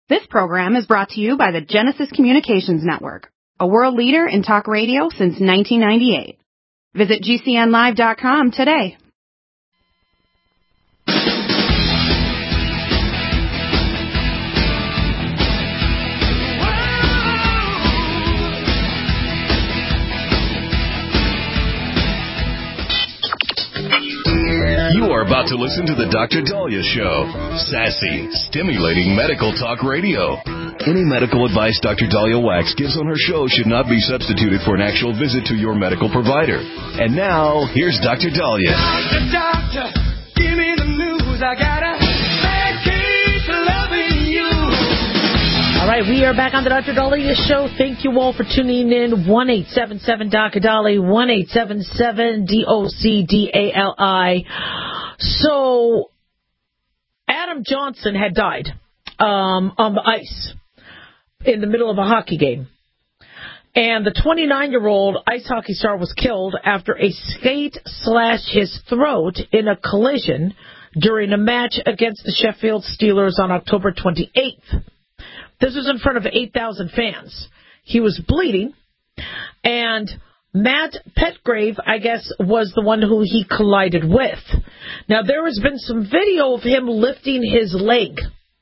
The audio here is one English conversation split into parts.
This program is brought to you by the Genesis Communications Network, a world leader in talk radio since 1998. Visit GCNlive.com today. You are about to listen to the Dr. Daliah Show. Sassy, stimulating medical talk radio. Any medical advice Dr. Daliah Wax gives on her show should not be substituted for an actual visit to your medical provider. And now, here's Dr. Daliah. Doctor, give me the news. I got a bad case of loving you. All right, we are back on the Dr. Daliah Show. Thank you all for tuning in. 1-877-Dr. 1-877-DOCDALI. So, Adam Johnson had died on the ice in the middle of a hockey game. And the 29-year-old ice hockey star was killed after a skate slashed his throat in a collision during a match against the Sheffield Steelers on October 28th. This was in front of 8,000 fans. He was bleeding, and Matt Petgrave, I guess, was the one who he collided with. Now, there has been some video of him lifting his leg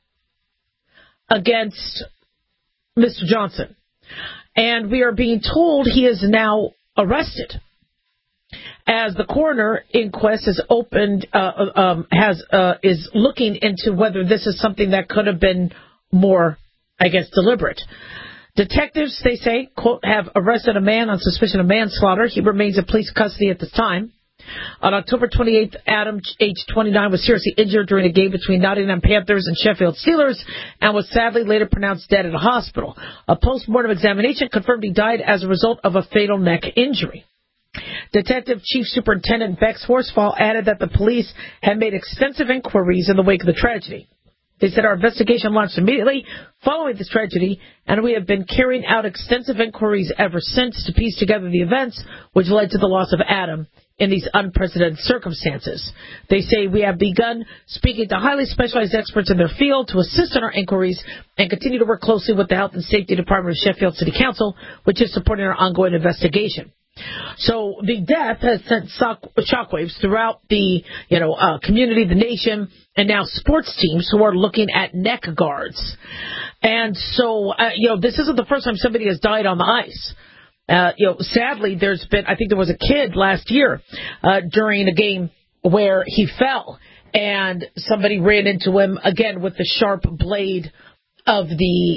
against Mr. Johnson, and we are being told he is now arrested, as the coroner inquest is opened, is looking into whether this is something that could have been more, I guess, deliberate. Detectives, they say, quote, have arrested a man on suspicion of manslaughter. He remains in police custody at this time. On October 28th, Adam, age 29, was seriously injured during a game between Nottingham Panthers and Sheffield Steelers and was sadly later pronounced dead at a hospital. A post-mortem examination confirmed he died as a result of a fatal neck injury. Detective Chief Superintendent Bex Horsfall added that the police had made extensive inquiries in the wake of the tragedy. They said our investigation launched immediately following this tragedy, and we have been carrying out extensive inquiries ever since to piece together the events which led to the loss of Adam in these unprecedented circumstances. They say we have begun speaking to highly specialized experts in their field to assist in our inquiries and continue to work closely with the Health and Safety Department of Sheffield City Council, which is supporting our ongoing investigation. So the death has sent shockwaves throughout the community, the nation, and now sports teams who are looking at neck guards. And so, this isn't the first time somebody has died on the ice. Sadly, there was a kid last year during a game where he fell and somebody ran into him again with the sharp blade of the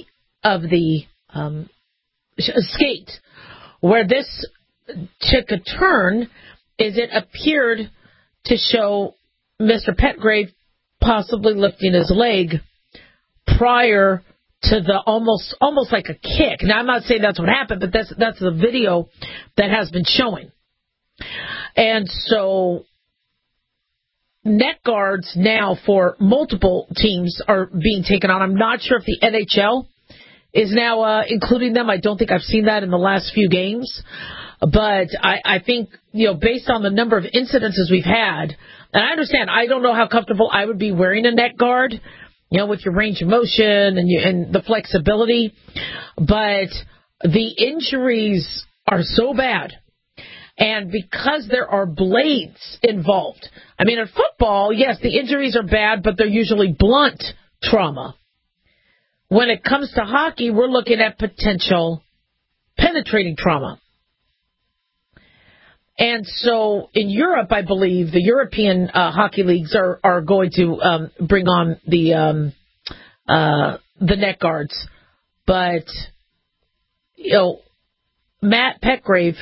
skate. Where this took a turn is it appeared to show Mr. Petgrave possibly lifting his leg prior to the almost like a kick. Now, I'm not saying that's what happened, but that's the video that has been showing. And so neck guards now for multiple teams are being taken on. I'm not sure if the NHL is now including them. I don't think I've seen that in the last few games. But I think, based on the number of incidences we've had, and I understand, I don't know how comfortable I would be wearing a neck guard, with your range of motion and the flexibility. But the injuries are so bad. And because there are blades involved. I mean, in football, yes, the injuries are bad, but they're usually blunt trauma. When it comes to hockey, we're looking at potential penetrating trauma. And so in Europe, I believe, the European hockey leagues are going to bring on the neck guards. But, Matt Petgrave,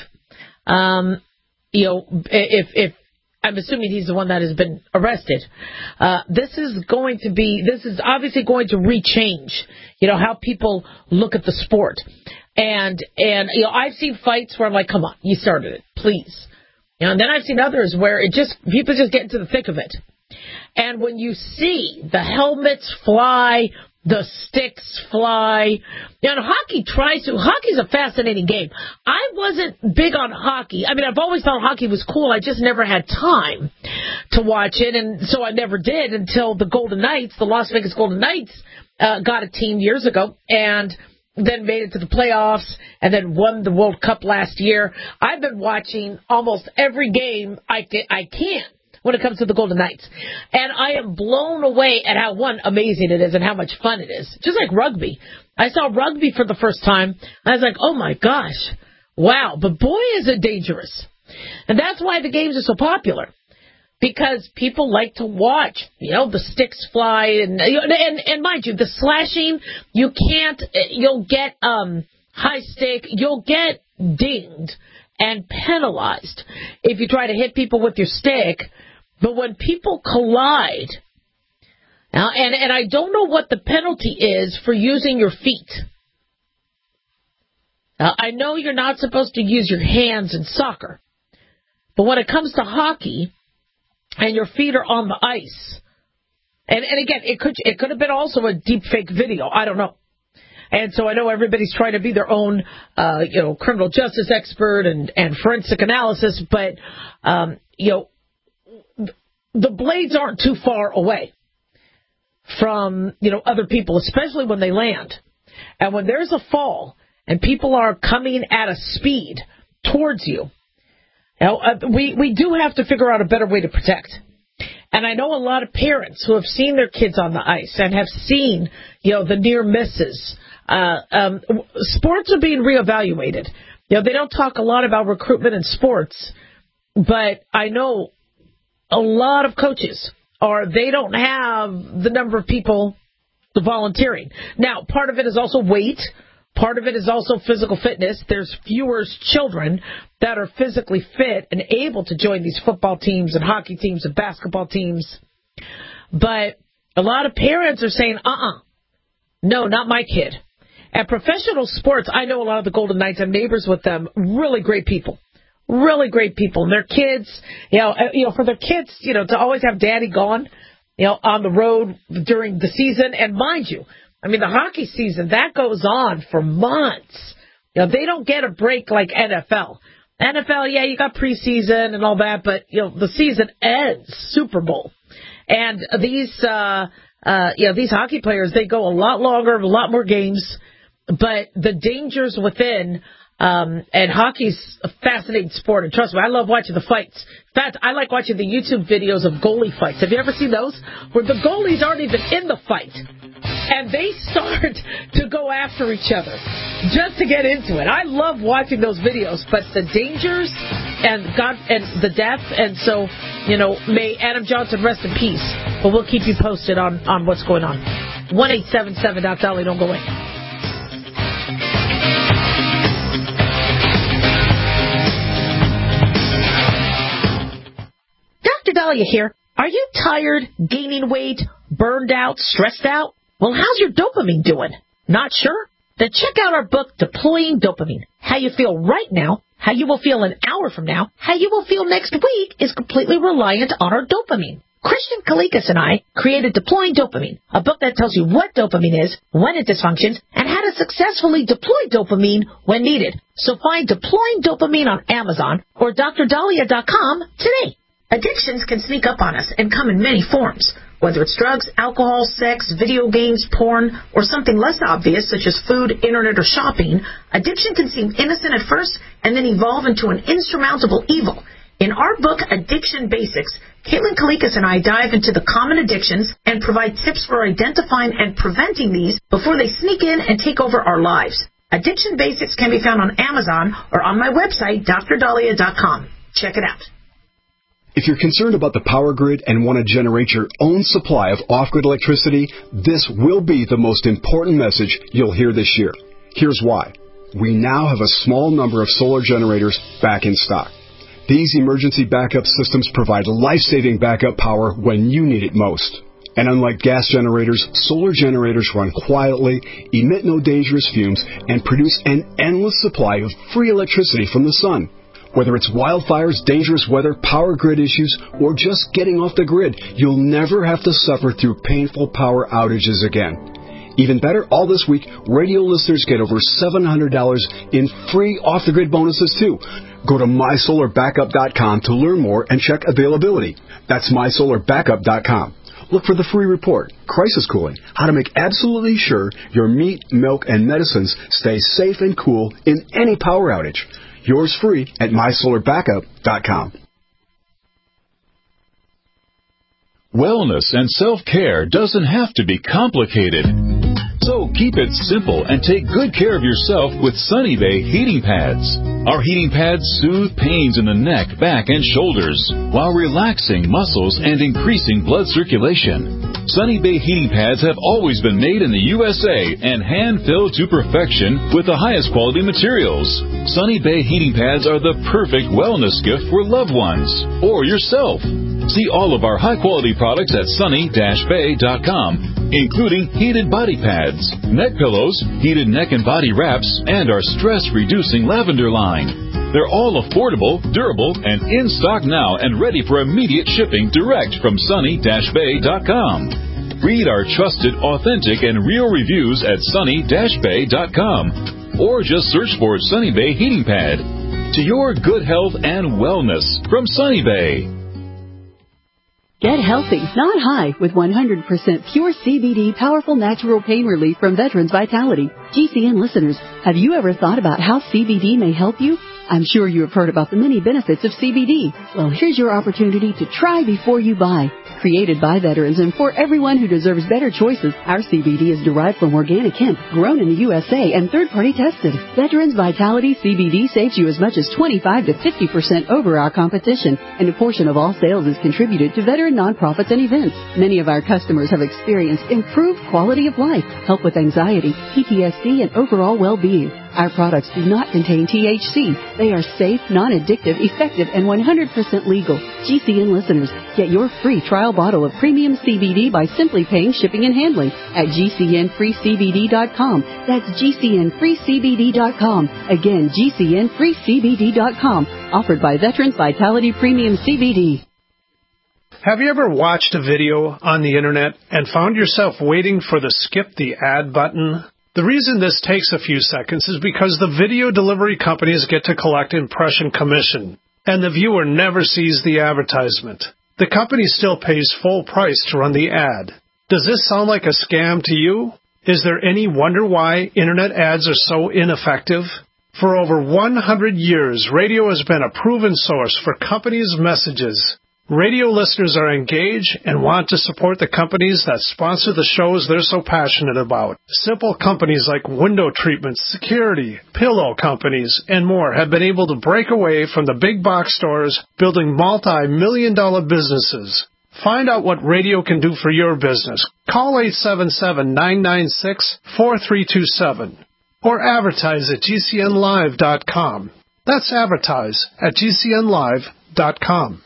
if I'm assuming he's the one that has been arrested, this is obviously going to rechange, how people look at the sport. And I've seen fights where I'm like, come on, you started it, please. And then I've seen others where people just get into the thick of it. And when you see the helmets fly, the sticks fly, hockey's a fascinating game. I wasn't big on hockey. I mean, I've always thought hockey was cool. I just never had time to watch it. And so I never did until the Las Vegas Golden Knights got a team years ago and then made it to the playoffs and then won the World Cup last year. I've been watching almost every game I can when it comes to the Golden Knights. And I am blown away at how, amazing it is and how much fun it is. Just like rugby. I saw rugby for the first time. I was like, oh, my gosh. Wow. But boy, is it dangerous. And that's why the games are so popular. Because people like to watch, the sticks fly and mind you, the slashing, you'll get high stick, you'll get dinged and penalized if you try to hit people with your stick. But when people collide, and I don't know what the penalty is for using your feet. I know you're not supposed to use your hands in soccer, but when it comes to hockey, and your feet are on the ice. And again, it could have been also a deep fake video. I don't know. And so I know everybody's trying to be their own, criminal justice expert and forensic analysis, but, the blades aren't too far away from, other people, especially when they land. And when there's a fall and people are coming at a speed towards you, we do have to figure out a better way to protect. And I know a lot of parents who have seen their kids on the ice and have seen, the near misses. Sports are being reevaluated. They don't talk a lot about recruitment in sports, but I know a lot of coaches they don't have the number of people volunteering. Now, part of it is also weight. Part of it is also physical fitness. There's fewer children that are physically fit and able to join these football teams and hockey teams and basketball teams. But a lot of parents are saying, no, not my kid. At professional sports, I know a lot of the Golden Knights. I'm neighbors with them. Really great people. Really great people. And their kids, for their kids, to always have daddy gone, on the road during the season. And mind you, the hockey season, that goes on for months. They don't get a break like NFL. NFL, you got preseason and all that, but, the season ends, Super Bowl. And these hockey players, they go a lot longer, a lot more games, but the dangers within, and hockey's a fascinating sport, and trust me, I love watching the fights. In fact, I like watching the YouTube videos of goalie fights. Have you ever seen those? Where the goalies aren't even in the fight, and they start to go after each other just to get into it. I love watching those videos, but the dangers and the death, and so, may Adam Johnson rest in peace. But we'll keep you posted on what's going on. 1-877-Dolly, don't go away. Dr. Dahlia here. Are you tired, gaining weight, burned out, stressed out? Well, how's your dopamine doing? Not sure? Then check out our book, Deploying Dopamine. How you feel right now, how you will feel an hour from now, how you will feel next week is completely reliant on our dopamine. Christian Kalikas and I created Deploying Dopamine, a book that tells you what dopamine is, when it dysfunctions, and how to successfully deploy dopamine when needed. So find Deploying Dopamine on Amazon or drdahlia.com today. Addictions can sneak up on us and come in many forms. Whether it's drugs, alcohol, sex, video games, porn, or something less obvious such as food, internet, or shopping, addiction can seem innocent at first and then evolve into an insurmountable evil. In our book, Addiction Basics, Caitlin Kalikas and I dive into the common addictions and provide tips for identifying and preventing these before they sneak in and take over our lives. Addiction Basics can be found on Amazon or on my website, drdahlia.com. Check it out. If you're concerned about the power grid and want to generate your own supply of off-grid electricity, this will be the most important message you'll hear this year. Here's why. We now have a small number of solar generators back in stock. These emergency backup systems provide life-saving backup power when you need it most. And unlike gas generators, solar generators run quietly, emit no dangerous fumes, and produce an endless supply of free electricity from the sun. Whether it's wildfires, dangerous weather, power grid issues, or just getting off the grid, you'll never have to suffer through painful power outages again. Even better, all this week, radio listeners get over $700 in free off-the-grid bonuses, too. Go to mysolarbackup.com to learn more and check availability. That's mysolarbackup.com. Look for the free report, Crisis Cooling, how to make absolutely sure your meat, milk, and medicines stay safe and cool in any power outage. Yours free at mysolarbackup.com. Wellness and self-care doesn't have to be complicated. So keep it simple and take good care of yourself with Sunny Bay heating pads. Our heating pads soothe pains in the neck, back, and shoulders while relaxing muscles and increasing blood circulation. Sunny Bay heating pads have always been made in the USA and hand-filled to perfection with the highest quality materials. Sunny Bay heating pads are the perfect wellness gift for loved ones or yourself. See all of our high-quality products at sunny-bay.com, including heated body pads, neck pillows, heated neck and body wraps, and our stress-reducing lavender line. They're all affordable, durable, and in stock now and ready for immediate shipping direct from sunny-bay.com. Read our trusted, authentic, and real reviews at sunny-bay.com or just search for Sunny Bay Heating Pad. To your good health and wellness from Sunny Bay. Get healthy, not high, with 100% pure CBD powerful natural pain relief from Veterans Vitality. GCN listeners, have you ever thought about how CBD may help you? I'm sure you have heard about the many benefits of CBD. Well, here's your opportunity to try before you buy. Created by veterans and for everyone who deserves better choices, our CBD is derived from organic hemp, grown in the USA and third-party tested. Veterans Vitality CBD saves you as much as 25 to 50% over our competition, and a portion of all sales is contributed to veteran nonprofits and events. Many of our customers have experienced improved quality of life, help with anxiety, PTSD, and overall well-being. Our products do not contain THC. They are safe, non-addictive, effective, and 100% legal. GCN listeners, get your free trial bottle of premium CBD by simply paying shipping and handling at GCNFreeCBD.com. That's GCNFreeCBD.com. Again, GCNFreeCBD.com. Offered by Veterans Vitality Premium CBD. Have you ever watched a video on the internet and found yourself waiting for the skip the ad button? The reason this takes a few seconds is because the video delivery companies get to collect impression commission, and the viewer never sees the advertisement. The company still pays full price to run the ad. Does this sound like a scam to you? Is there any wonder why internet ads are so ineffective? For over 100 years, radio has been a proven source for companies' messages. Radio listeners are engaged and want to support the companies that sponsor the shows they're so passionate about. Simple companies like window treatments, security, pillow companies, and more have been able to break away from the big box stores, building multi-million-dollar businesses. Find out what radio can do for your business. Call 877-996-4327 or advertise at GCNlive.com. That's advertise at GCNlive.com.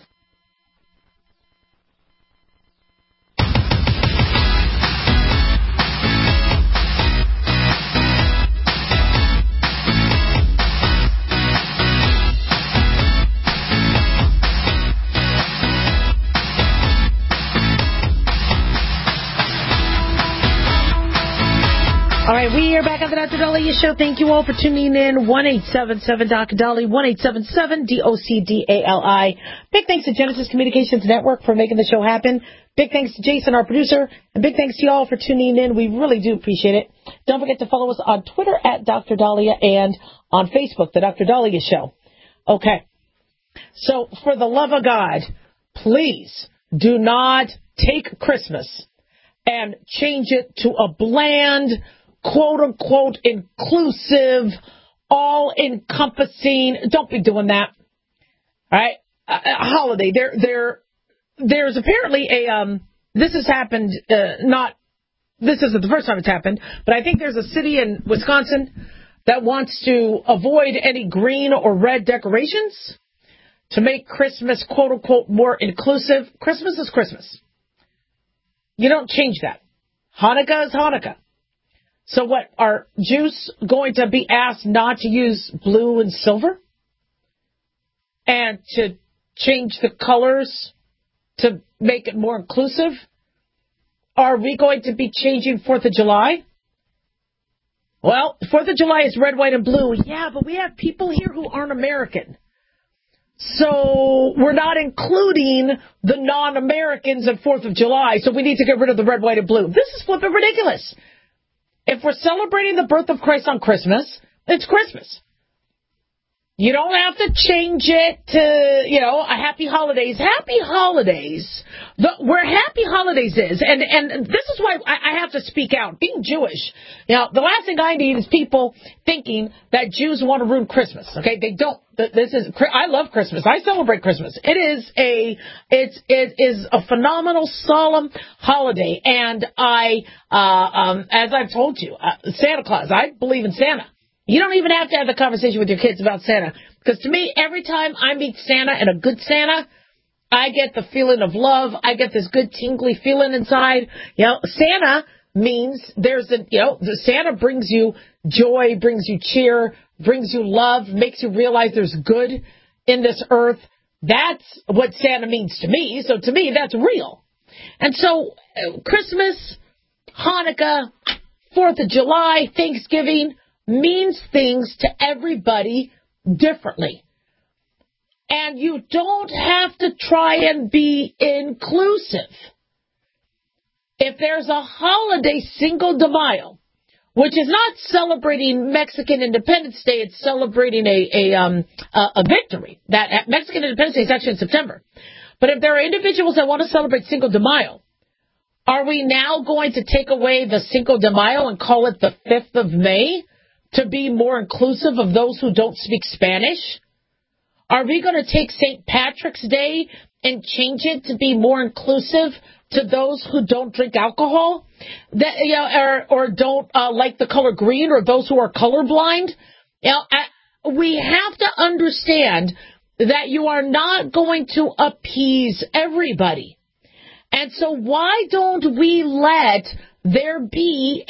All right, we are back on the Dr. Daliah Show. Thank you all for tuning in. 1-877-Dr. Dali, 1-877-DOCDALI. Big thanks to Genesis Communications Network for making the show happen. Big thanks to Jason, our producer, and big thanks to you all for tuning in. We really do appreciate it. Don't forget to follow us on Twitter at Dr. Daliah and on Facebook, The Dr. Daliah Show. Okay. So, for the love of God, please do not take Christmas and change it to a bland, quote-unquote, inclusive, all-encompassing. Don't be doing that. All right? A holiday. There's apparently this has happened, this isn't the first time it's happened, but I think there's a city in Wisconsin that wants to avoid any green or red decorations to make Christmas, quote-unquote, more inclusive. Christmas is Christmas. You don't change that. Hanukkah is Hanukkah. So what, are Jews going to be asked not to use blue and silver? And to change the colors to make it more inclusive? Are we going to be changing 4th of July? Well, 4th of July is red, white, and blue. Yeah, but we have people here who aren't American. So we're not including the non-Americans at 4th of July, so we need to get rid of the red, white, and blue. This is flipping ridiculous. If we're celebrating the birth of Christ on Christmas, it's Christmas. You don't have to change it to, a happy holidays. Happy holidays. Where happy holidays is, and this is why I have to speak out. Being Jewish, the last thing I need is people thinking that Jews want to ruin Christmas. Okay, they don't. I love Christmas. I celebrate Christmas. It is a phenomenal, solemn holiday, and as I've told you, Santa Claus. I believe in Santa. You don't even have to have a conversation with your kids about Santa. Because to me, every time I meet Santa and a good Santa, I get the feeling of love. I get this good tingly feeling inside. Santa means Santa brings you joy, brings you cheer, brings you love, makes you realize there's good in this earth. That's what Santa means to me. So to me, that's real. And so Christmas, Hanukkah, 4th of July, Thanksgiving means things to everybody differently. And you don't have to try and be inclusive. If there's a holiday, Cinco de Mayo, which is not celebrating Mexican Independence Day, it's celebrating a victory. That Mexican Independence Day is actually in September. But if there are individuals that want to celebrate Cinco de Mayo, are we now going to take away the Cinco de Mayo and call it the 5th of May? To be more inclusive of those who don't speak Spanish? Are we going to take St. Patrick's Day and change it to be more inclusive to those who don't drink alcohol, or don't like the color green, or those who are colorblind? We have to understand that you are not going to appease everybody. And so why don't we let there be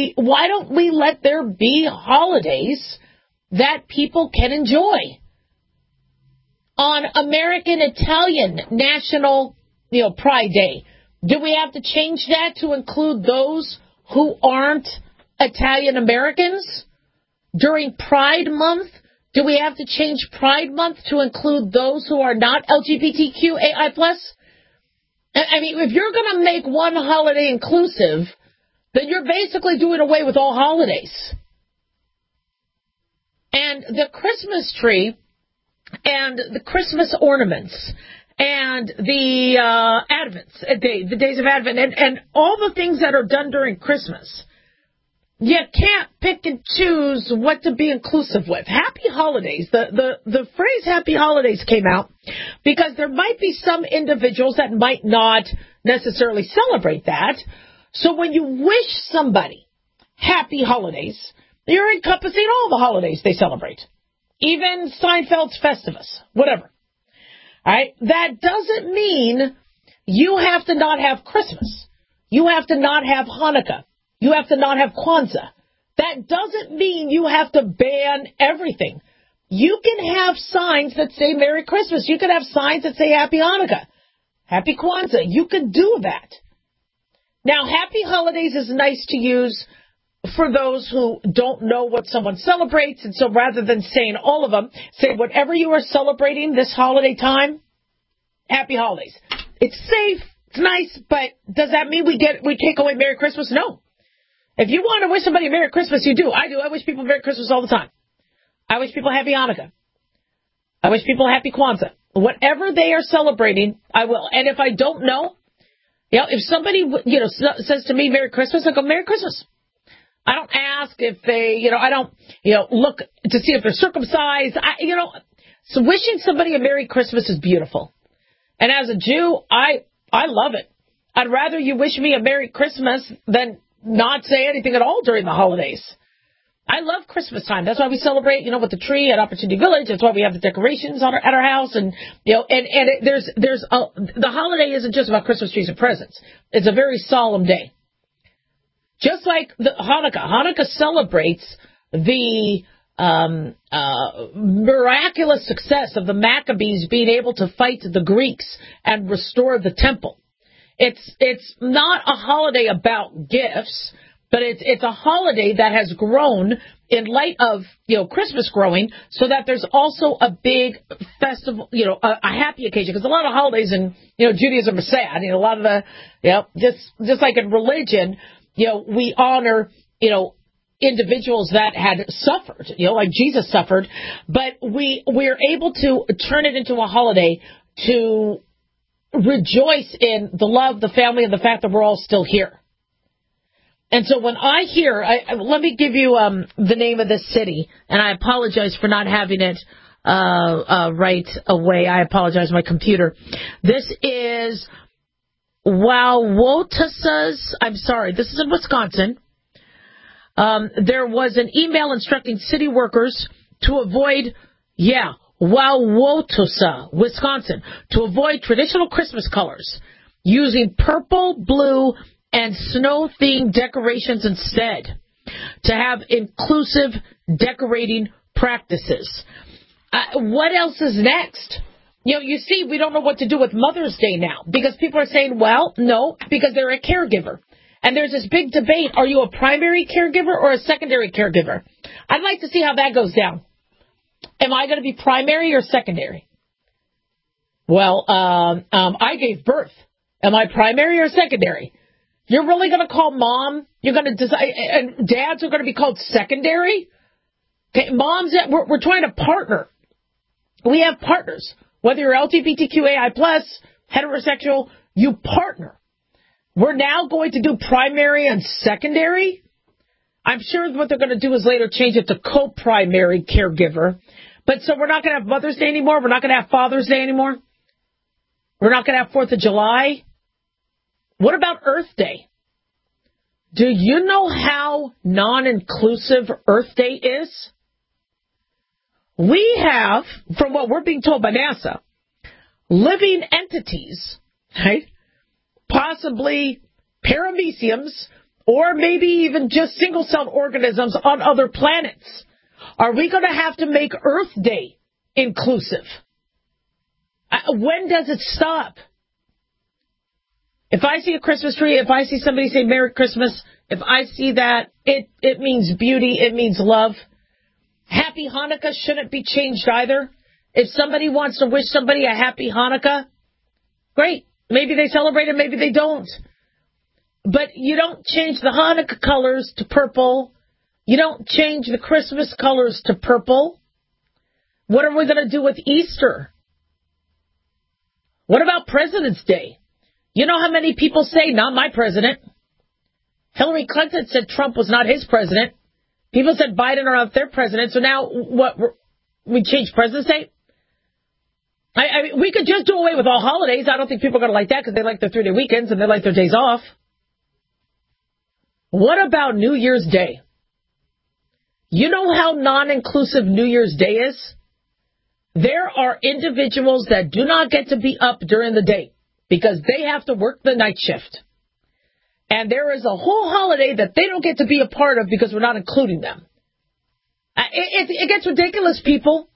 holidays that people can enjoy? On American Italian National, Pride Day, do we have to change that to include those who aren't Italian Americans? During Pride Month, do we have to change Pride Month to include those who are not LGBTQAI+? I mean, if you're going to make one holiday inclusive, then you're basically doing away with all holidays. And the Christmas tree and the Christmas ornaments and the the days of Advent, and all the things that are done during Christmas, you can't pick and choose what to be inclusive with. Happy holidays. The phrase happy holidays came out because there might be some individuals that might not necessarily celebrate that. So when you wish somebody happy holidays, you're encompassing all the holidays they celebrate. Even Seinfeld's Festivus, whatever. All right? That doesn't mean you have to not have Christmas. You have to not have Hanukkah. You have to not have Kwanzaa. That doesn't mean you have to ban everything. You can have signs that say Merry Christmas. You can have signs that say Happy Hanukkah, Happy Kwanzaa. You can do that. Now, Happy Holidays is nice to use for those who don't know what someone celebrates. And so rather than saying all of them, say whatever you are celebrating this holiday time, Happy Holidays. It's safe, it's nice, but does that mean we take away Merry Christmas? No. If you want to wish somebody Merry Christmas, you do. I do. I wish people Merry Christmas all the time. I wish people Happy Hanukkah. I wish people Happy Kwanzaa. Whatever they are celebrating, I will. And if I don't know, if somebody, says to me Merry Christmas, I go Merry Christmas. I don't ask if they, I don't, look to see if they're circumcised. So wishing somebody a Merry Christmas is beautiful. And as a Jew, I love it. I'd rather you wish me a Merry Christmas than not say anything at all during the holidays. I love Christmas time. That's why we celebrate, with the tree at Opportunity Village. That's why we have the decorations at our house. And, the holiday isn't just about Christmas trees and presents. It's a very solemn day. Just like the Hanukkah celebrates the miraculous success of the Maccabees being able to fight the Greeks and restore the temple. It's not a holiday about gifts. But it's a holiday that has grown in light of, Christmas growing, so that there's also a big festival, a happy occasion. Because a lot of holidays in, Judaism are sad. A lot of just like in religion, we honor, individuals that had suffered, like Jesus suffered. But we're able to turn it into a holiday to rejoice in the love, the family, and the fact that we're all still here. And so when I hear, let me give you the name of this city, and I apologize for not having it right away. I apologize, my computer. This is Wauwatosa's, I'm sorry, this is in Wisconsin. There was an email instructing city workers to avoid, Wauwatosa, Wisconsin, to avoid traditional Christmas colors, using purple, blue, and snow-themed decorations instead, to have inclusive decorating practices. What else is next? You see, we don't know what to do with Mother's Day now, because people are saying, well, no, because they're a caregiver. And there's this big debate, are you a primary caregiver or a secondary caregiver? I'd like to see how that goes down. Am I going to be primary or secondary? Well, I gave birth. Am I primary or secondary? You're really going to call mom? You're going to decide, and dads are going to be called secondary? Okay, moms, we're trying to partner. We have partners. Whether you're LGBTQAI+, heterosexual, you partner. We're now going to do primary and secondary? I'm sure what they're going to do is later change it to co-primary caregiver. But so we're not going to have Mother's Day anymore? We're not going to have Father's Day anymore? We're not going to have 4th of July? What about Earth Day? Do you know how non-inclusive Earth Day is? We have, from what we're being told by NASA, living entities, right? Possibly parameciums, or maybe even just single-celled organisms on other planets. Are we going to have to make Earth Day inclusive? When does it stop? If I see a Christmas tree, if I see somebody say Merry Christmas, if I see that, it means beauty, it means love. Happy Hanukkah shouldn't be changed either. If somebody wants to wish somebody a happy Hanukkah, great. Maybe they celebrate it, maybe they don't. But you don't change the Hanukkah colors to purple. You don't change the Christmas colors to purple. What are we going to do with Easter? What about President's Day? You know how many people say, not my president? Hillary Clinton said Trump was not his president. People said Biden are not their president. So now, what, we change President's Day? I mean, we could just do away with all holidays. I don't think people are going to like that because they like their 3-day weekends and they like their days off. What about New Year's Day? You know how non-inclusive New Year's Day is? There are individuals that do not get to be up during the day because they have to work the night shift. And there is a whole holiday that they don't get to be a part of because we're not including them. It gets ridiculous, people.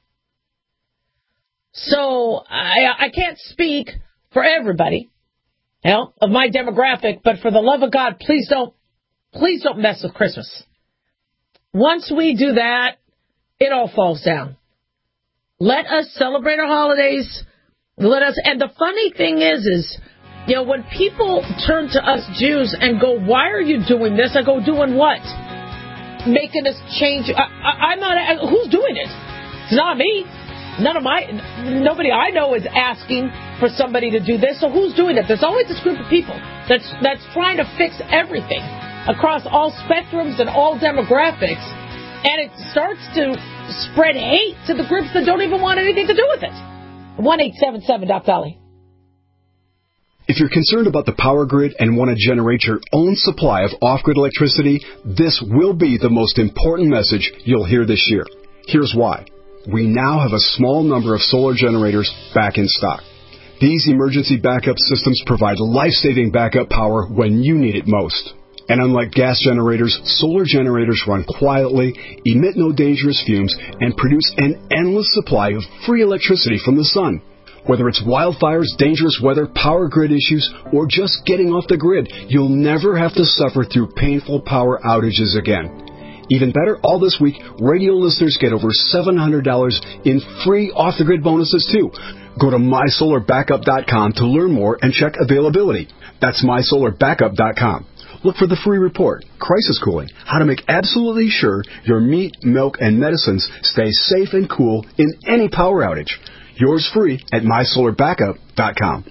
So I can't speak for everybody, of my demographic, but for the love of God, please don't mess with Christmas. Once we do that, it all falls down. Let us celebrate our holidays. And the funny thing is, when people turn to us Jews and go, why are you doing this? I go, doing what? Making us change. I'm not, who's doing it? It's not me. Nobody I know is asking for somebody to do this. So who's doing it? There's always this group of people that's trying to fix everything across all spectrums and all demographics. And it starts to spread hate to the groups that don't even want anything to do with it. 1-877-Doc-Dolly. If you're concerned about the power grid and want to generate your own supply of off-grid electricity, this will be the most important message you'll hear this year. Here's why. We now have a small number of solar generators back in stock. These emergency backup systems provide life-saving backup power when you need it most. And unlike gas generators, solar generators run quietly, emit no dangerous fumes, and produce an endless supply of free electricity from the sun. Whether it's wildfires, dangerous weather, power grid issues, or just getting off the grid, you'll never have to suffer through painful power outages again. Even better, all this week, radio listeners get over $700 in free off-the-grid bonuses, too. Go to MySolarBackup.com to learn more and check availability. That's MySolarBackup.com. Look for the free report, Crisis Cooling, how to make absolutely sure your meat, milk, and medicines stay safe and cool in any power outage. Yours free at MySolarBackup.com.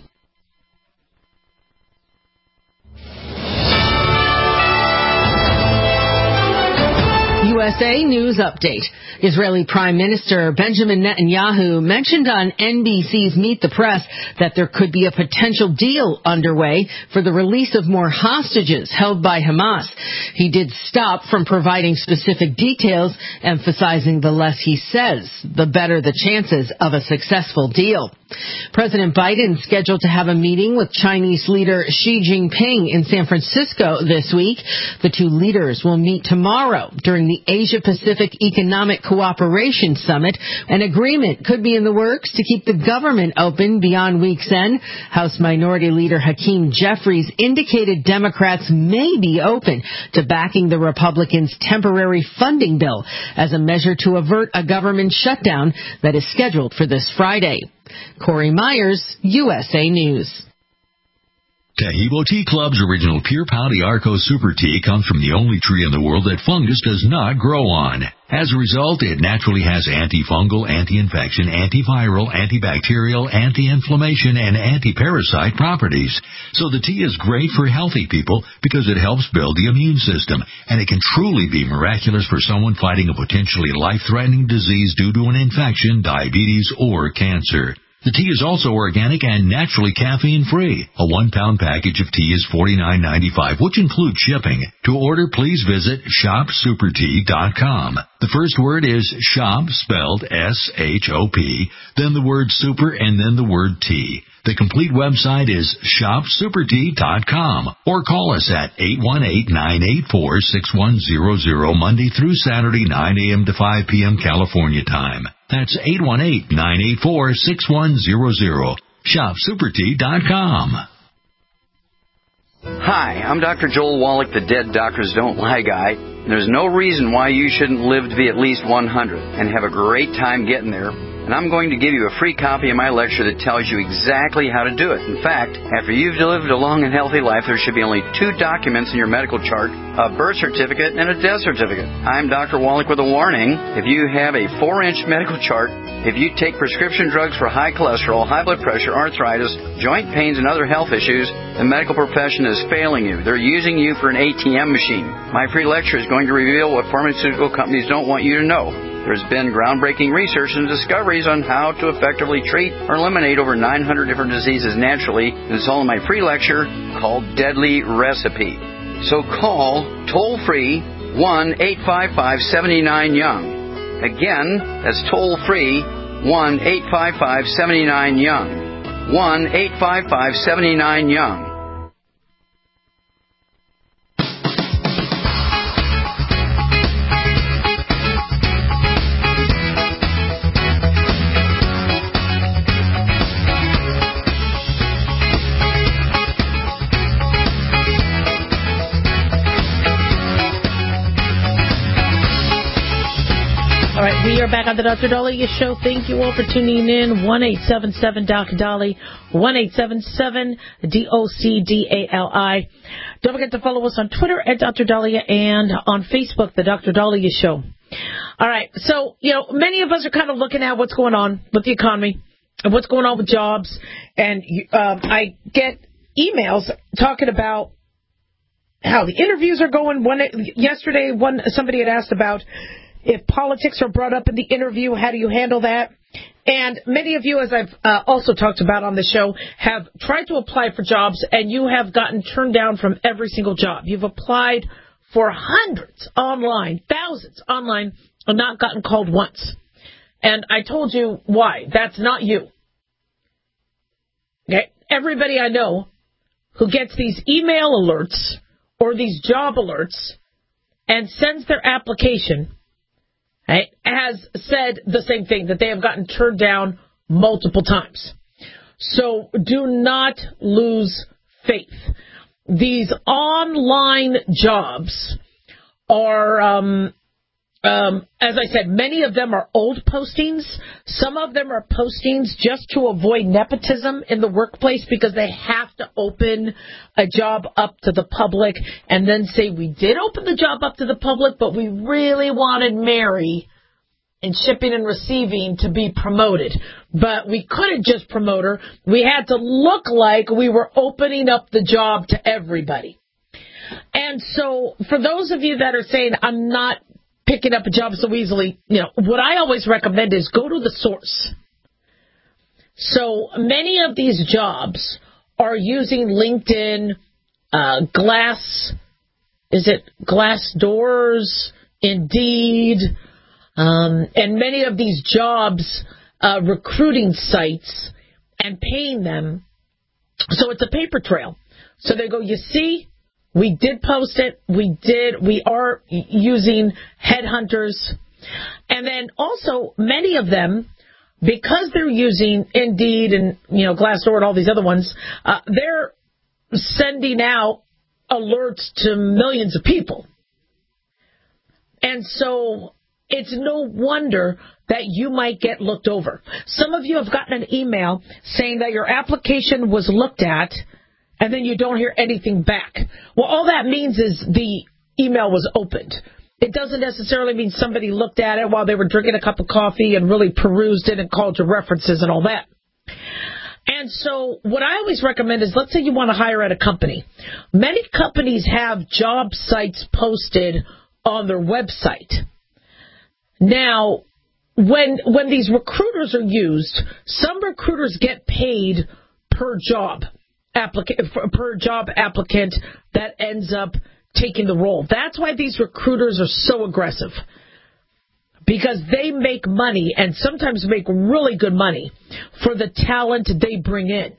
USA News Update. Israeli Prime Minister Benjamin Netanyahu mentioned on NBC's Meet the Press that there could be a potential deal underway for the release of more hostages held by Hamas. He did stop from providing specific details, emphasizing the less he says, the better the chances of a successful deal. President Biden is scheduled to have a meeting with Chinese leader Xi Jinping in San Francisco this week. The two leaders will meet tomorrow during the Asia-Pacific Economic Cooperation Summit. An agreement could be in the works to keep the government open beyond week's end. House Minority Leader Hakeem Jeffries indicated Democrats may be open to backing the Republicans' temporary funding bill as a measure to avert a government shutdown that is scheduled for this Friday. Corey Myers, USA News. Tahibo Tea Club's original Pure Pau d'Arco Super Tea comes from the only tree in the world that fungus does not grow on. As a result, it naturally has antifungal, anti-infection, antiviral, antibacterial, anti-inflammation, and anti-parasite properties. So the tea is great for healthy people because it helps build the immune system, and it can truly be miraculous for someone fighting a potentially life-threatening disease due to an infection, diabetes, or cancer. The tea is also organic and naturally caffeine-free. A 1-pound package of tea is $49.95, which includes shipping. To order, please visit shopsupertea.com. The first word is shop, spelled S-H-O-P, then the word super, and then the word tea. The complete website is shopsupertea.com, or call us at 818-984-6100 Monday through Saturday, 9 a.m. to 5 p.m. California time. That's 818-984-6100. ShopSuperTea.com. Hi, I'm Dr. Joel Wallach, the Dead Doctors Don't Lie guy. There's no reason why you shouldn't live to be at least 100 and have a great time getting there. And I'm going to give you a free copy of my lecture that tells you exactly how to do it. In fact, after you've lived a long and healthy life, there should be only 2 documents in your medical chart, a birth certificate and a death certificate. I'm Dr. Wallach with a warning. If you have a 4-inch medical chart, if you take prescription drugs for high cholesterol, high blood pressure, arthritis, joint pains, and other health issues, the medical profession is failing you. They're using you for an ATM machine. My free lecture is going to reveal what pharmaceutical companies don't want you to know. There's been groundbreaking research and discoveries on how to effectively treat or eliminate over 900 different diseases naturally. It's all in my free lecture called Deadly Recipe. So call toll-free 1-855-79-YOUNG. Again, that's toll-free 1-855-79-YOUNG. 1-855-79-YOUNG. All right, we are back on the Dr. Dahlia Show. Thank you all for tuning in. 1-877-Doc-Dali, 1-877-DOCDALI. Don't forget to follow us on Twitter at Dr. Dahlia and on Facebook, the Dr. Dahlia Show. All right, so, many of us are kind of looking at what's going on with the economy and what's going on with jobs. And I get emails talking about how the interviews are going. Yesterday, somebody had asked about if politics are brought up in the interview, how do you handle that? And many of you, as I've also talked about on the show, have tried to apply for jobs, and you have gotten turned down from every single job. You've applied for hundreds online, thousands online, and not gotten called once. And I told you why. That's not you. Okay? Everybody I know who gets these email alerts or these job alerts and sends their application has said the same thing, that they have gotten turned down multiple times. So do not lose faith. These online jobs are, as I said, many of them are old postings. Some of them are postings just to avoid nepotism in the workplace because they have to open a job up to the public and then say, we did open the job up to the public, but we really wanted Mary in shipping and receiving to be promoted. But we couldn't just promote her. We had to look like we were opening up the job to everybody. And so for those of you that are saying, I'm not picking up a job so easily, what I always recommend is go to the source. So many of these jobs are using LinkedIn, Glassdoors, Indeed, and many of these jobs, recruiting sites and paying them. So it's a paper trail. So they go, you see, we did post it. We are using headhunters. And then also many of them, because they're using Indeed and, Glassdoor and all these other ones, they're sending out alerts to millions of people. And so it's no wonder that you might get looked over. Some of you have gotten an email saying that your application was looked at, and then you don't hear anything back. Well, all that means is the email was opened. It doesn't necessarily mean somebody looked at it while they were drinking a cup of coffee and really perused it and called your references and all that. And so what I always recommend is, let's say you want to hire at a company. Many companies have job sites posted on their website. Now, when these recruiters are used, some recruiters get paid per job applicant that ends up taking the role. That's why these recruiters are so aggressive, because they make money, and sometimes make really good money, for the talent they bring in.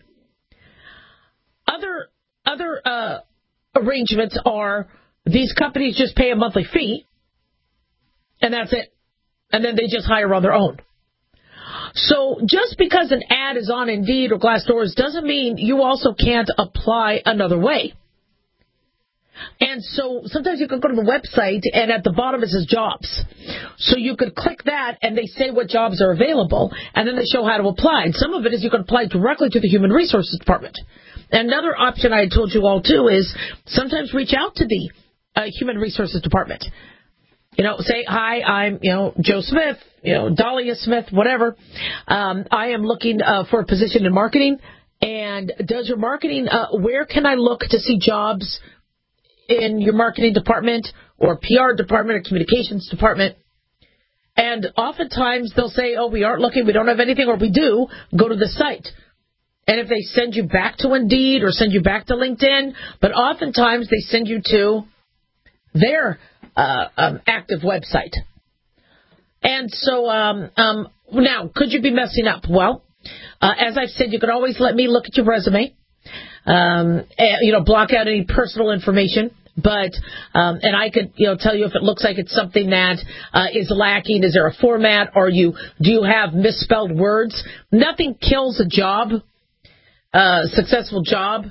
Other arrangements are these companies just pay a monthly fee, and that's it. And then they just hire on their own. So just because an ad is on Indeed or Glassdoor doesn't mean you also can't apply another way. And so sometimes you can go to the website and at the bottom it says jobs. So you could click that and they say what jobs are available, and then they show how to apply. And some of it is you can apply directly to the Human Resources Department. Another option I had told you all too is sometimes reach out to the Human Resources Department. Say, hi, I'm, Joe Smith, Dahlia Smith, whatever. I am looking for a position in marketing. And does your marketing, where can I look to see jobs in your marketing department or PR department or communications department? And oftentimes they'll say, oh, we aren't looking, we don't have anything, or we do, go to the site. And if they send you back to Indeed or send you back to LinkedIn, but oftentimes they send you to their active website. And so now, could you be messing up? Well, as I've said, you can always let me look at your resume, block out any personal information. But and I could tell you if it looks like it's something that is lacking. Is there a format? Do you have misspelled words? Nothing kills a job, successful job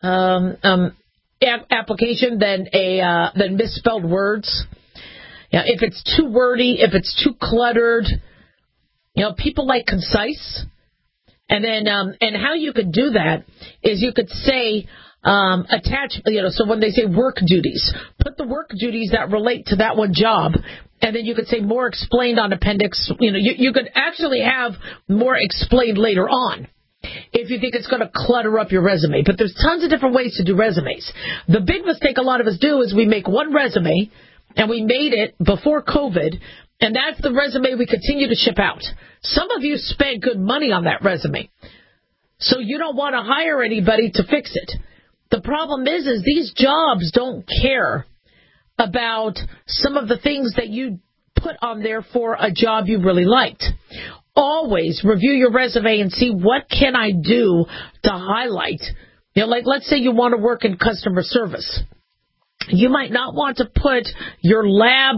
application than misspelled words. If it's too wordy, if it's too cluttered, people like concise. And then and how you could do that is you could say attach, so when they say work duties, put the work duties that relate to that one job, and then you could say more explained on appendix. You could actually have more explained later on if you think it's going to clutter up your resume. But there's tons of different ways to do resumes. The big mistake a lot of us do is we make one resume, and we made it before COVID, and that's the resume we continue to ship out. Some of you spent good money on that resume, so you don't want to hire anybody to fix it. The problem is these jobs don't care about some of the things that you put on there for a job you really liked. Always review your resume and see what can I do to highlight. Like let's say you want to work in customer service. You might not want to put your lab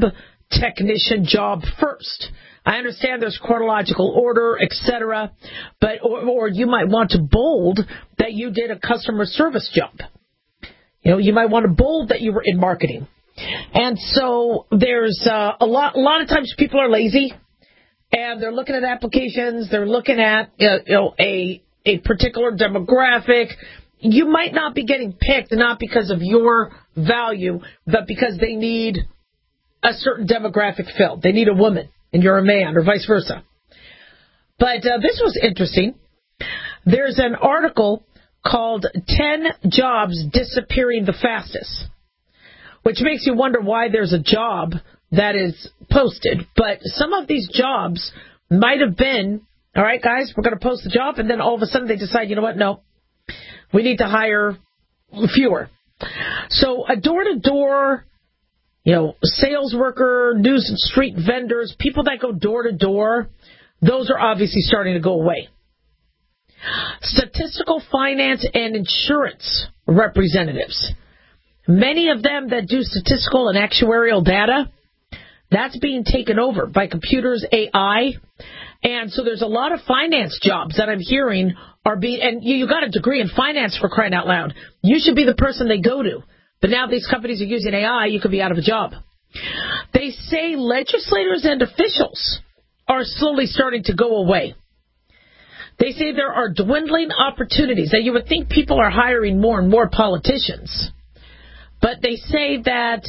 technician job first. I understand there's chronological order, etc., but or you might want to bold that you did a customer service job. You might want to bold that you were in marketing. And so there's a lot of times people are lazy, and they're looking at applications, they're looking at a particular demographic. You might not be getting picked, not because of your value, but because they need a certain demographic filled. They need a woman, and you're a man, or vice versa. But this was interesting. There's an article called 10 Jobs Disappearing the Fastest, which makes you wonder why there's a job that is posted. But some of these jobs might have been, all right, guys, we're going to post the job, and then all of a sudden they decide, you know what, no, we need to hire fewer. So a door-to-door, sales worker, news and street vendors, people that go door-to-door, those are obviously starting to go away. Statistical, finance, and insurance representatives. Many of them that do statistical and actuarial data, that's being taken over by computers, AI. And so there's a lot of finance jobs that I'm hearing are being, and you got a degree in finance, for crying out loud. You should be the person they go to. But now these companies are using AI, you could be out of a job. They say legislators and officials are slowly starting to go away. They say there are dwindling opportunities. Now, you would think people are hiring more and more politicians. But they say that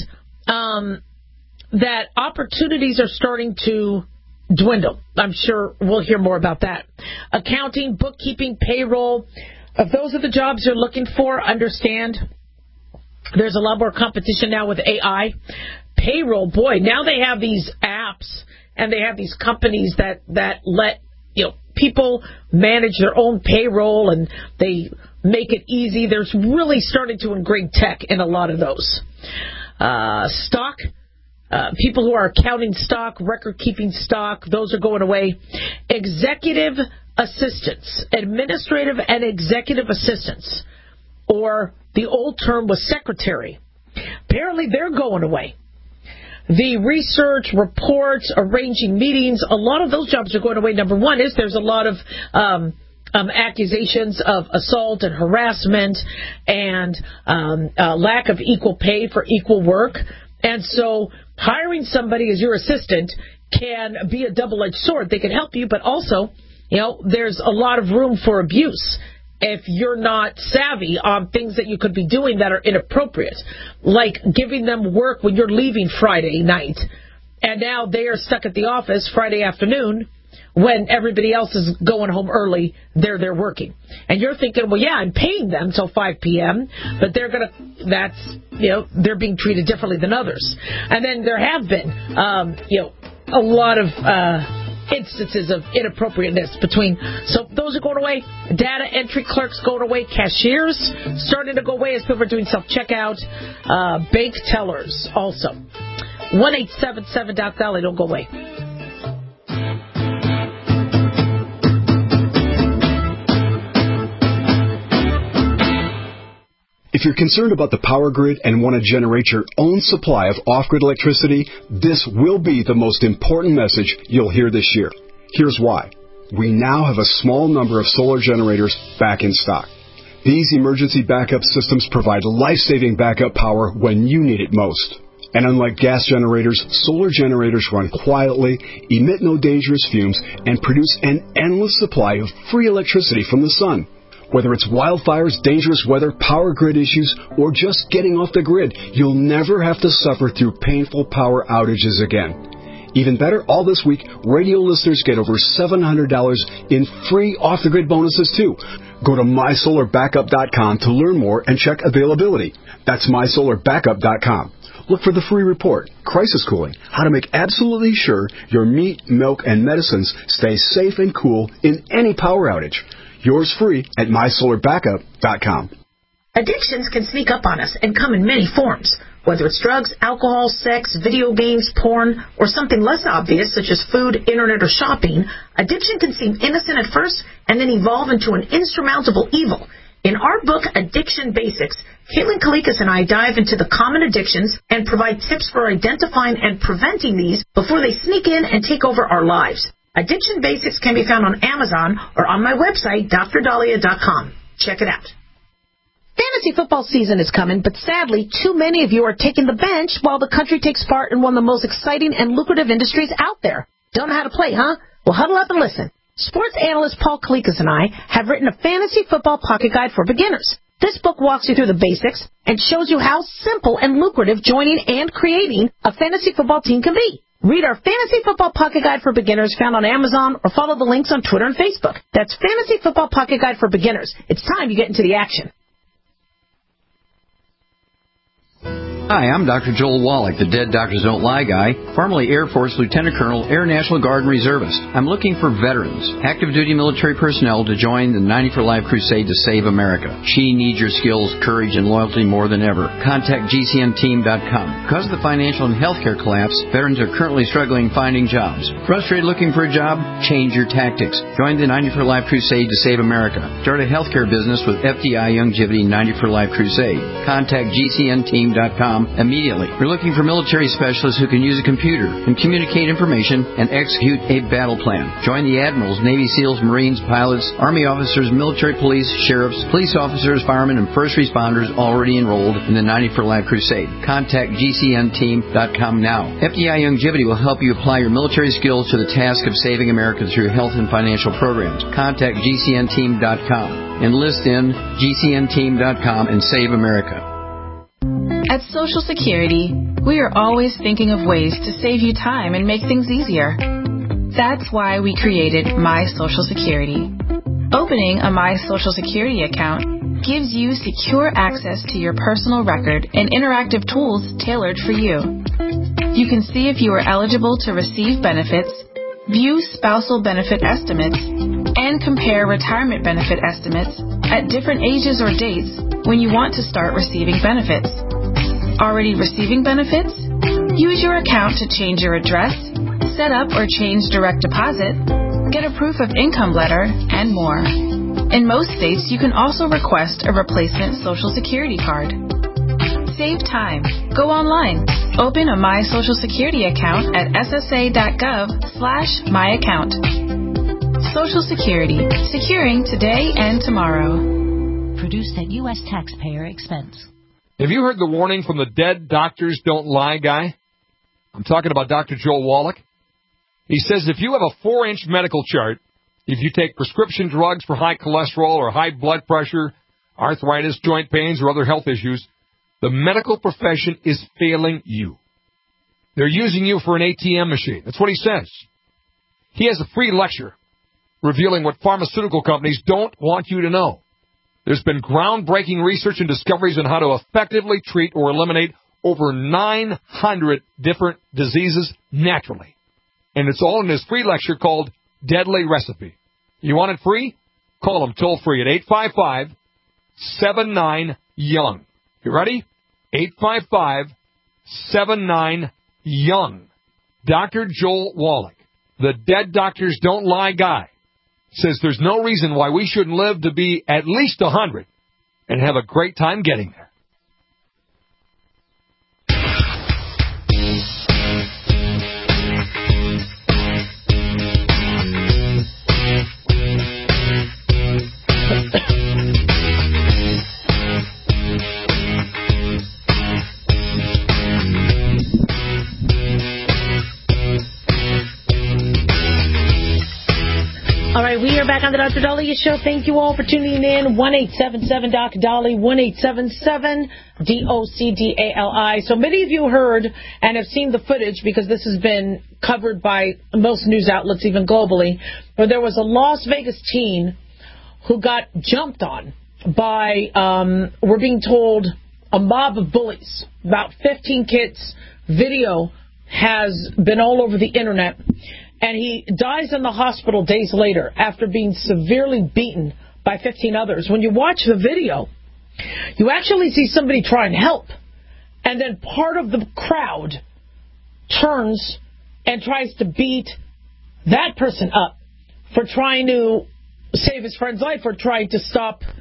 that opportunities are starting to dwindle. I'm sure we'll hear more about that. Accounting, bookkeeping, payroll. If those are the jobs you're looking for, understand there's a lot more competition now with AI. Payroll, boy, now they have these apps and they have these companies that let people manage their own payroll, and they make it easy. There's really starting to ingrain tech in a lot of those. Stock, people who are accounting stock, record-keeping stock, those are going away. Executive assistants, administrative and executive assistants, or the old term was secretary. Apparently they're going away. The research, reports, arranging meetings, a lot of those jobs are going away. Number one is there's a lot of accusations of assault and harassment and lack of equal pay for equal work. And so hiring somebody as your assistant can be a double-edged sword. They can help you, but also, there's a lot of room for abuse if you're not savvy on things that you could be doing that are inappropriate, like giving them work when you're leaving Friday night, and now they are stuck at the office Friday afternoon when everybody else is going home early. They're there working, and you're thinking, well, yeah, I'm paying them till 5 p.m., but they're being treated differently than others. And then there have been, a lot of instances of inappropriateness between. So those are going away. Data entry clerks going away. Cashiers starting to go away as people are doing self-checkout. Bank tellers also. 1-877-DOC-VALLEY. Don't go away. If you're concerned about the power grid and want to generate your own supply of off-grid electricity, this will be the most important message you'll hear this year. Here's why. We now have a small number of solar generators back in stock. These emergency backup systems provide life-saving backup power when you need it most. And unlike gas generators, solar generators run quietly, emit no dangerous fumes, and produce an endless supply of free electricity from the sun. Whether it's wildfires, dangerous weather, power grid issues, or just getting off the grid, you'll never have to suffer through painful power outages again. Even better, all this week, radio listeners get over $700 in free off-the-grid bonuses, too. Go to MySolarBackup.com to learn more and check availability. That's MySolarBackup.com. Look for the free report, Crisis Cooling, how to make absolutely sure your meat, milk, and medicines stay safe and cool in any power outage. Yours free at MySolarBackup.com. Addictions can sneak up on us and come in many forms. Whether it's drugs, alcohol, sex, video games, porn, or something less obvious such as food, internet, or shopping, addiction can seem innocent at first and then evolve into an insurmountable evil. In our book, Addiction Basics, Caitlin Kalikas and I dive into the common addictions and provide tips for identifying and preventing these before they sneak in and take over our lives. Addiction Basics can be found on Amazon or on my website, drdahlia.com. Check it out. Fantasy football season is coming, but sadly, too many of you are taking the bench while the country takes part in one of the most exciting and lucrative industries out there. Don't know how to play, huh? Well, huddle up and listen. Sports analyst Paul Kalikas and I have written a fantasy football pocket guide for beginners. This book walks you through the basics and shows you how simple and lucrative joining and creating a fantasy football team can be. Read our Fantasy Football Pocket Guide for Beginners found on Amazon or follow the links on Twitter and Facebook. That's Fantasy Football Pocket Guide for Beginners. It's time you get into the action. Hi, I'm Dr. Joel Wallach, the Dead Doctors Don't Lie guy, formerly Air Force Lieutenant Colonel, Air National Guard and Reservist. I'm looking for veterans, active duty military personnel to join the 90 for Life crusade to save America. She needs your skills, courage, and loyalty more than ever. Contact GCNteam.com. Because of the financial and healthcare collapse, veterans are currently struggling finding jobs. Frustrated looking for a job? Change your tactics. Join the 90 for Life crusade to save America. Start a healthcare business with FDI Longevity 90 for Life crusade. Contact GCNteam.com immediately. We're looking for military specialists who can use a computer and communicate information and execute a battle plan. Join the admirals, Navy SEALs, Marines, pilots, Army officers, military police, sheriffs, police officers, firemen, and first responders already enrolled in the 90 for Life crusade. Contact GCNteam.com now. FDI Longevity will help you apply your military skills to the task of saving America through health and financial programs. Contact GCNteam.com. Enlist in GCNteam.com and save America. At Social Security, we are always thinking of ways to save you time and make things easier. That's why we created My Social Security. Opening a My Social Security account gives you secure access to your personal record and interactive tools tailored for you. You can see if you are eligible to receive benefits, view spousal benefit estimates, and compare retirement benefit estimates at different ages or dates when you want to start receiving benefits. Already receiving benefits? Use your account to change your address, set up or change direct deposit, get a proof of income letter, and more. In most states, you can also request a replacement Social Security card. Save time. Go online. Open a My Social Security account at ssa.gov/myaccount. Social Security. Securing today and tomorrow. Produced at U.S. taxpayer expense. Have you heard the warning from the Dead Doctors Don't Lie guy? I'm talking about Dr. Joel Wallach. He says if you have a 4-inch medical chart, if you take prescription drugs for high cholesterol or high blood pressure, arthritis, joint pains, or other health issues, the medical profession is failing you. They're using you for an ATM machine. That's what he says. He has a free lecture revealing what pharmaceutical companies don't want you to know. There's been groundbreaking research and discoveries on how to effectively treat or eliminate over 900 different diseases naturally. And it's all in this free lecture called Deadly Recipe. You want it free? Call them toll-free at 855-79-YOUNG. You ready? 855-79-YOUNG. Dr. Joel Wallach, the Dead Doctors Don't Lie guy, says there's no reason why we shouldn't live to be at least 100 and have a great time getting there. All right, we are back on the Dr. Dahlia Show. Thank you all for tuning in. 1-877-Dr. 1-877-DOCDALI. So many of you heard and have seen the footage because this has been covered by most news outlets, even globally, where there was a Las Vegas teen who got jumped on by, we're being told, a mob of bullies. About 15 kids. Video has been all over the internet. And he dies in the hospital days later after being severely beaten by 15 others. When you watch the video, you actually see somebody try and help. And then part of the crowd turns and tries to beat that person up for trying to save his friend's life or trying to stop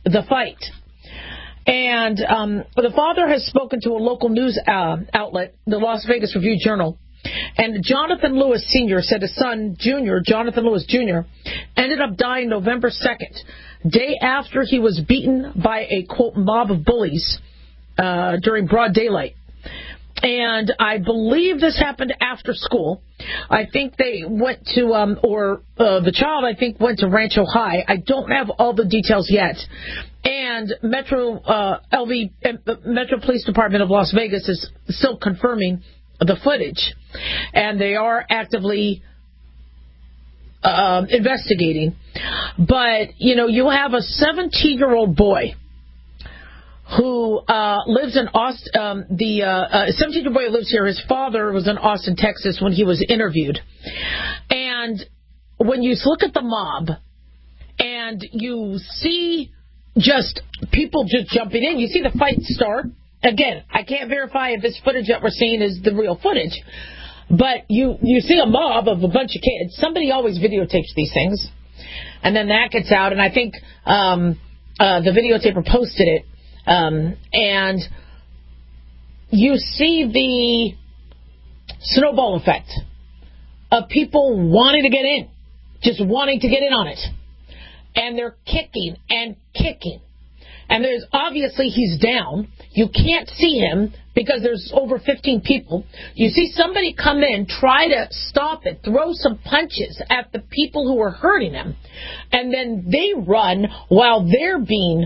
the fight. And the father has spoken to a local news outlet, the Las Vegas Review-Journal. And Jonathan Lewis Sr. said his son, Jonathan Lewis Jr., ended up dying November 2nd, day after he was beaten by a, quote, mob of bullies during broad daylight. And I believe this happened after school. I think they went to, the child, I think, went to Rancho High. I don't have all the details yet. And Metro Police Department of Las Vegas is still confirming the footage. And they are actively investigating. But, you have a 17-year-old boy who lives in Austin. The 17-year-old boy who lives here, his father was in Austin, Texas when he was interviewed. And when you look at the mob and you see just people just jumping in, you see the fight start. Again, I can't verify if this footage that we're seeing is the real footage. But you see a mob of a bunch of kids. Somebody always videotapes these things. And then that gets out. And I think the videotaper posted it. And you see the snowball effect of people wanting to get in, just wanting to get in on it. And they're kicking and kicking. And there's obviously he's down. You can't see him because there's over 15 people. You see somebody come in, try to stop it, throw some punches at the people who are hurting him. And then they run while they're being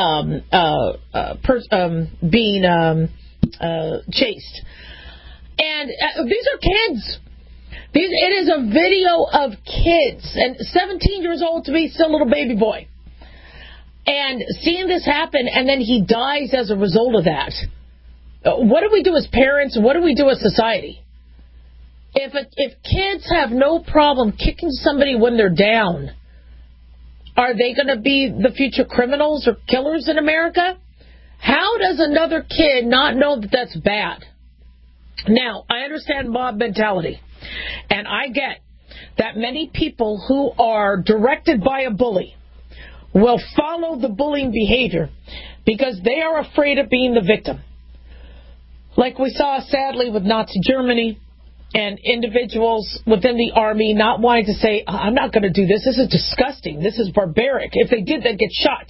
chased. And these are kids. It is a video of kids. And 17 years old to me, still a little baby boy. And seeing this happen, and then he dies as a result of that. What do we do as parents? What do we do as society? If kids have no problem kicking somebody when they're down, are they going to be the future criminals or killers in America? How does another kid not know that that's bad? Now, I understand mob mentality, and I get that many people who are directed by a bully will follow the bullying behavior because they are afraid of being the victim. Like we saw, sadly, with Nazi Germany and individuals within the army not wanting to say, I'm not going to do this. This is disgusting. This is barbaric. If they did, they'd get shot.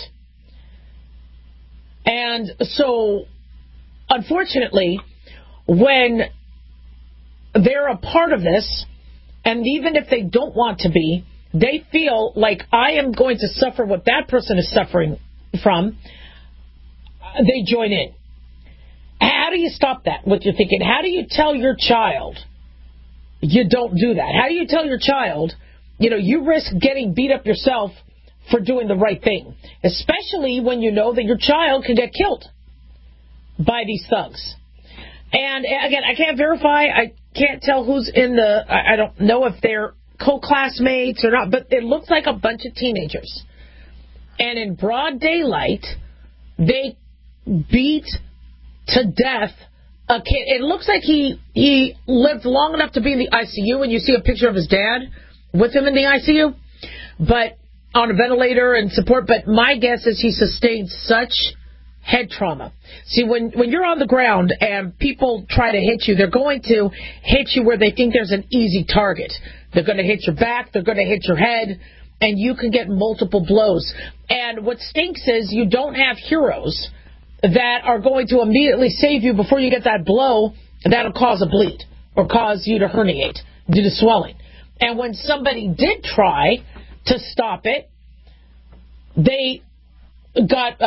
And so, unfortunately, when they're a part of this, and even if they don't want to be, they feel like I am going to suffer what that person is suffering from, they join in. How do you stop that, what you're thinking? How do you tell your child you don't do that? How do you tell your child, you risk getting beat up yourself for doing the right thing, especially when you know that your child can get killed by these thugs? And again, I can't verify, I can't tell who's in I don't know if they're co-classmates or not, but it looks like a bunch of teenagers. And in broad daylight, they beat to death a kid. It looks like he lived long enough to be in the ICU, and you see a picture of his dad with him in the ICU, but on a ventilator and support. But my guess is he sustained such head trauma. See, when you're on the ground and people try to hit you, they're going to hit you where they think there's an easy target. They're going to hit your back, they're going to hit your head, and you can get multiple blows. And what stinks is you don't have heroes that are going to immediately save you before you get that blow that'll cause a bleed or cause you to herniate due to swelling. And when somebody did try to stop it, they got,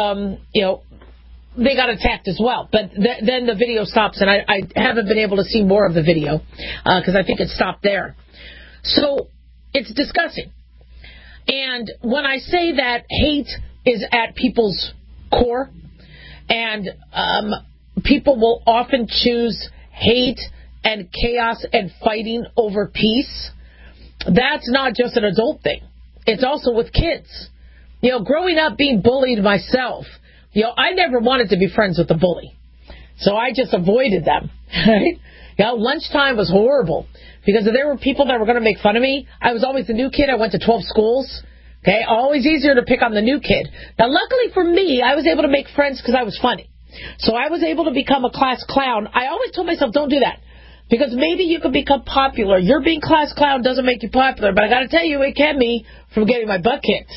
they got attacked as well. But then the video stops, and I haven't been able to see more of the video because I think it stopped there. So it's disgusting. And when I say that hate is at people's core, and people will often choose hate and chaos and fighting over peace, that's not just an adult thing. It's also with kids. Growing up being bullied myself, I never wanted to be friends with a bully. So I just avoided them. Right? Lunchtime was horrible because if there were people that were going to make fun of me, I was always the new kid. I went to 12 schools. Okay, always easier to pick on the new kid. Now, luckily for me, I was able to make friends because I was funny. So I was able to become a class clown. I always told myself, don't do that. Because maybe you could become popular. Your being class clown doesn't make you popular. But I got to tell you, it kept me from getting my butt kicked.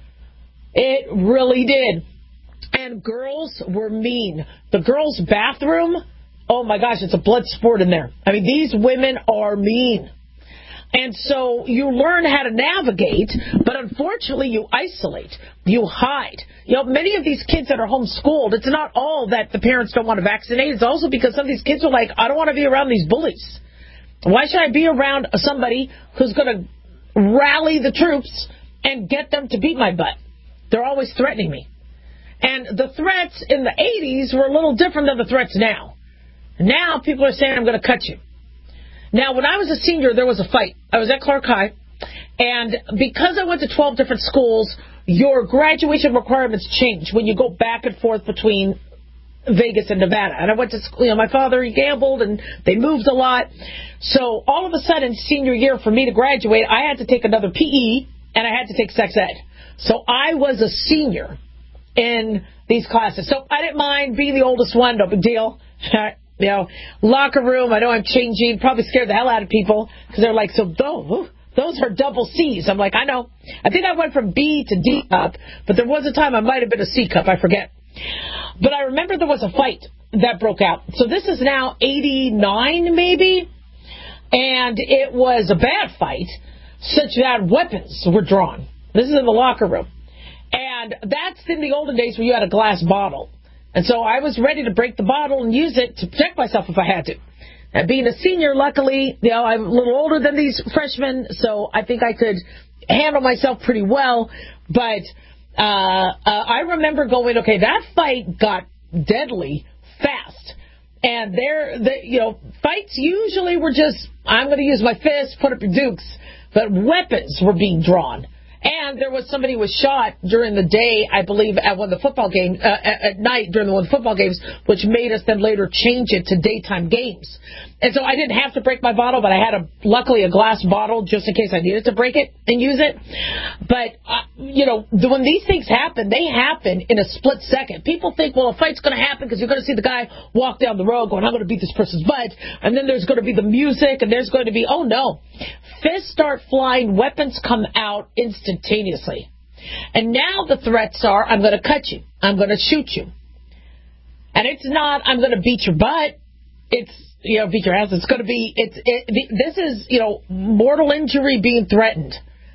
It really did. And girls were mean. The girls' bathroom, oh my gosh, it's a blood sport in there. I mean, these women are mean. And so you learn how to navigate, but unfortunately you isolate, you hide. You know, many of these kids that are homeschooled, it's not all that the parents don't want to vaccinate. It's also because some of these kids are like, I don't want to be around these bullies. Why should I be around somebody who's going to rally the troops and get them to beat my butt? They're always threatening me. And the threats in the 80s were a little different than the threats now. Now people are saying, I'm going to cut you. Now, when I was a senior, there was a fight. I was at Clark High, and because I went to 12 different schools, your graduation requirements change when you go back and forth between Vegas and Nevada. And I went to school, my father, he gambled, and they moved a lot. So all of a sudden, senior year, for me to graduate, I had to take another PE, and I had to take sex ed. So I was a senior in these classes. So I didn't mind being the oldest one, no big deal. You know, locker room, I know I'm changing, probably scared the hell out of people, because they're like, so those are double C's. I'm like, I know. I think I went from B to D cup, but there was a time I might have been a C cup, I forget. But I remember there was a fight that broke out. So this is now 89, maybe, and it was a bad fight, such that weapons were drawn. This is in the locker room. And that's in the olden days where you had a glass bottle. And so I was ready to break the bottle and use it to protect myself if I had to. And being a senior, luckily, I'm a little older than these freshmen, so I think I could handle myself pretty well. But I remember going, okay, that fight got deadly fast. And fights usually were just, I'm going to use my fist, put up your dukes. But weapons were being drawn. And there was somebody who was shot during the day, I believe, at one of the football games, at night during one of the football games, which made us then later change it to daytime games. And so I didn't have to break my bottle, but I had luckily a glass bottle just in case I needed to break it and use it. But, when these things happen, they happen in a split second. People think, well, a fight's going to happen because you're going to see the guy walk down the road going, I'm going to beat this person's butt. And then there's going to be the music, and there's going to be, oh, no. Fists start flying, weapons come out instantaneously. And now the threats are, I'm going to cut you. I'm going to shoot you. And it's not, I'm going to beat your butt. It's, beat your ass. It's going to be, this is, mortal injury being threatened.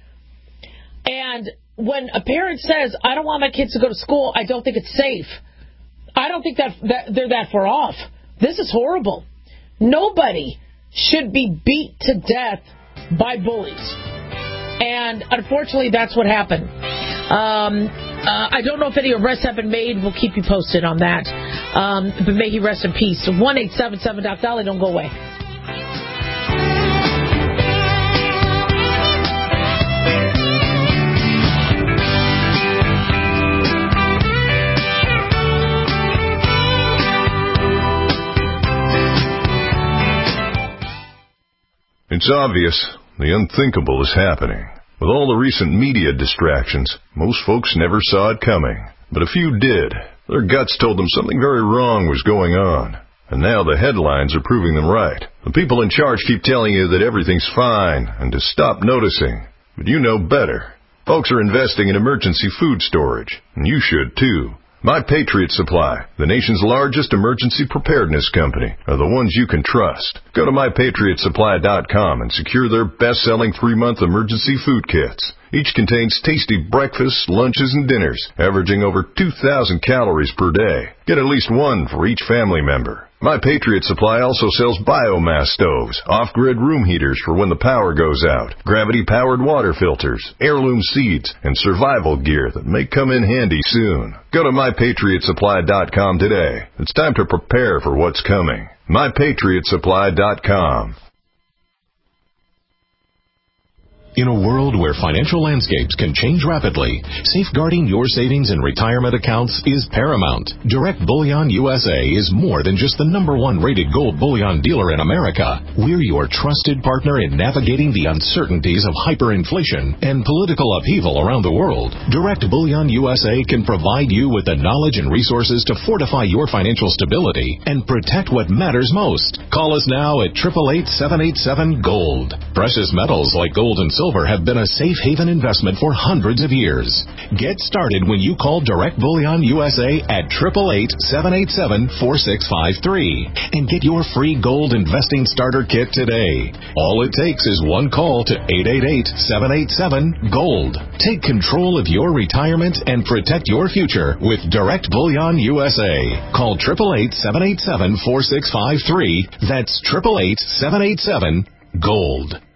And when a parent says, I don't want my kids to go to school, I don't think it's safe. I don't think that they're that far off. This is horrible. Nobody should be beat to death by bullies. And unfortunately, that's what happened. I don't know if any arrests have been made. We'll keep you posted on that. But may he rest in peace. 1-877-Doc-Dolly. Don't go away. It's obvious the unthinkable is happening. With all the recent media distractions, most folks never saw it coming. But a few did. Their guts told them something very wrong was going on. And now the headlines are proving them right. The people in charge keep telling you that everything's fine and to stop noticing. But you know better. Folks are investing in emergency food storage, and you should too. My Patriot Supply, the nation's largest emergency preparedness company, are the ones you can trust. Go to MyPatriotSupply.com and secure their best-selling 3-month emergency food kits. Each contains tasty breakfasts, lunches, and dinners, averaging over 2,000 calories per day. Get at least one for each family member. My Patriot Supply also sells biomass stoves, off-grid room heaters for when the power goes out, gravity-powered water filters, heirloom seeds, and survival gear that may come in handy soon. Go to MyPatriotSupply.com today. It's time to prepare for what's coming. MyPatriotSupply.com. In a world where financial landscapes can change rapidly, safeguarding your savings and retirement accounts is paramount. Direct Bullion USA is more than just the #1 rated gold bullion dealer in America. We're your trusted partner in navigating the uncertainties of hyperinflation and political upheaval around the world. Direct Bullion USA can provide you with the knowledge and resources to fortify your financial stability and protect what matters most. Call us now at 888-787-GOLD. Precious metals like gold and silver have been a safe haven investment for hundreds of years. Get started when you call Direct Bullion USA at 888-787-4653 and get your free gold investing starter kit today. All it takes is one call to 888-787-GOLD. Take control of your retirement and protect your future with Direct Bullion USA. Call 888-787-4653. That's 888-787-GOLD.